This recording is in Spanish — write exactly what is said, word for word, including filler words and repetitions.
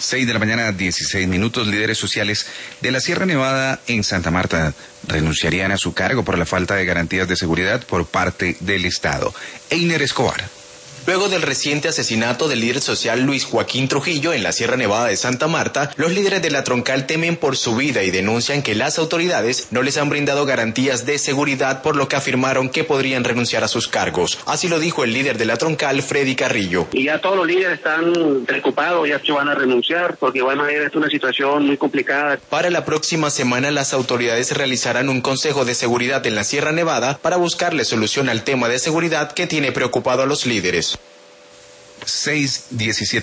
Seis de la mañana, dieciséis minutos. Líderes sociales de la Sierra Nevada en Santa Marta renunciarían a su cargo por la falta de garantías de seguridad por parte del Estado. Einer Escobar. Luego del reciente asesinato del líder social Luis Joaquín Trujillo en la Sierra Nevada de Santa Marta, los líderes de la Troncal temen por su vida y denuncian que las autoridades no les han brindado garantías de seguridad, por lo que afirmaron que podrían renunciar a sus cargos. Así lo dijo el líder de la Troncal, Freddy Carrillo. Y ya todos los líderes están preocupados, ya se van a renunciar, porque van a ver, es una situación muy complicada. Para la próxima semana, las autoridades realizarán un consejo de seguridad en la Sierra Nevada para buscarle solución al tema de seguridad que tiene preocupado a los líderes. seis diecisiete